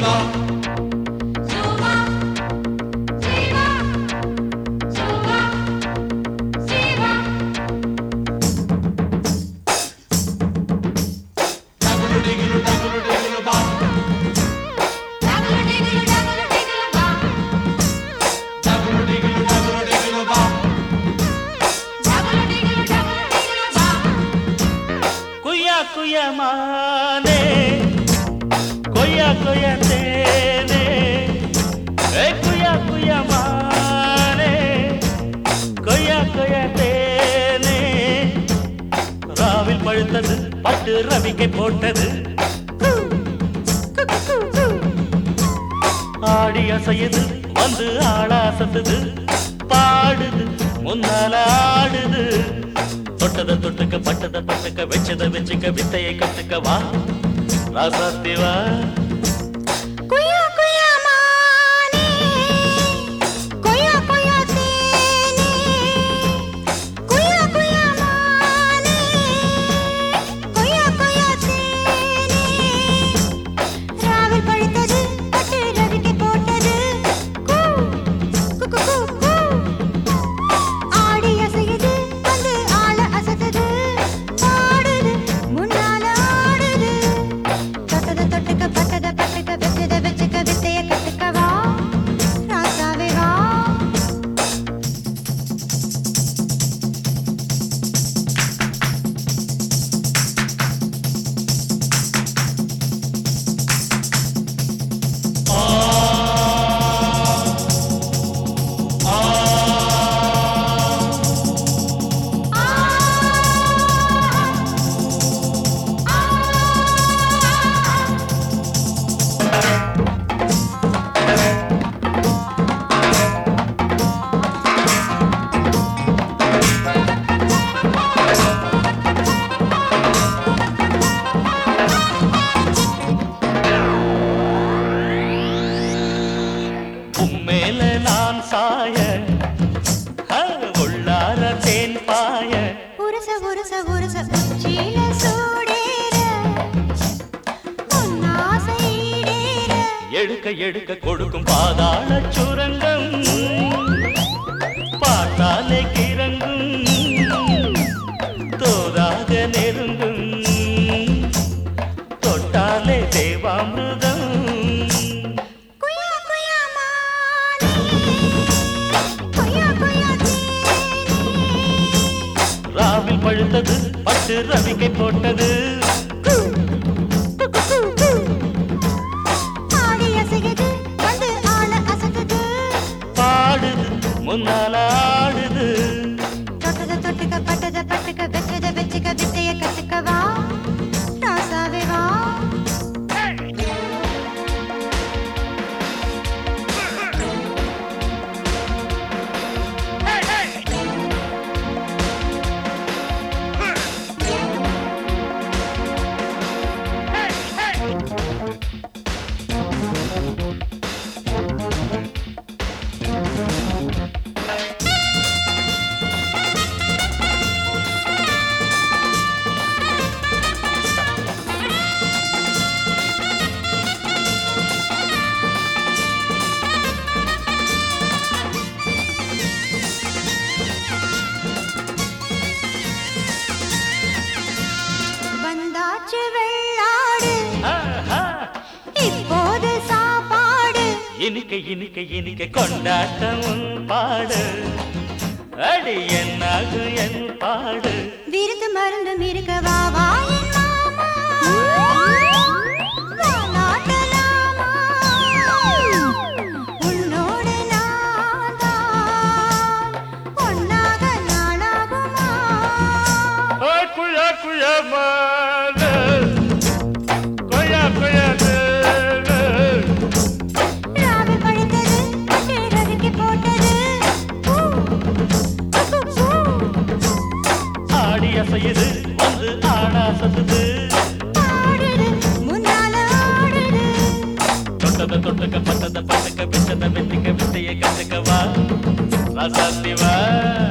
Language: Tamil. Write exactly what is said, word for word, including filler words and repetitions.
குயமானே கொய்யா கொய்யா தேனே குயா குயமானே கொய்யா கொய்யா தேனே ராவில் பழுத்தது பட்டு ரவிக்கை போட்டது ஆடி அசையுது வந்து ஆளாசத்துது பாடுது முன்னால ஆடுது தொட்டத தொட்டுக்க பட்டத பட்டுக்க வெச்சத வெச்சுக்க வித்தையை கத்துக்க வா ராசாத்தி வா சாய உள்ளார தேன் பாய உரச உரச உரச உச்சியில சூடேற உன்னாசைடேற எடுக்க எடுக்க கொடுக்கும் பாதாள சுரங்கம் பார்த்தாலே கிறங்கும் தோதாக நெருங்கும் தொட்டாலே தேவாமிருதம் பழுத்தது பட்டு ரவிக்கை போட்டது பாடுது முன்னால ஆடுது தொட்டத தொட்டுக்க பட்டத பட்டுக்க வெச்சத வெச்சுக்க வித்தைய கத்துக்கவா ராசாவே வா இனிக்க இனிக்க இனிக்க கொண்டாட்டம் பாடு அடி என்னாகு என் பாடு விருந்து மருந்தும் இருக்க வா வா உன்னோடு ஒன்னாக நாளாகுமா குயா குயமா கொயா கொயா செய்யுது வந்து ஆடாசத்துது முன்னால ஆடுது தொட்டத தொட்டுக்க பட்டத பட்டுக்க விட்டத வெத்திக்க வித்தையை கத்துக்க வா ராசாத்தி வா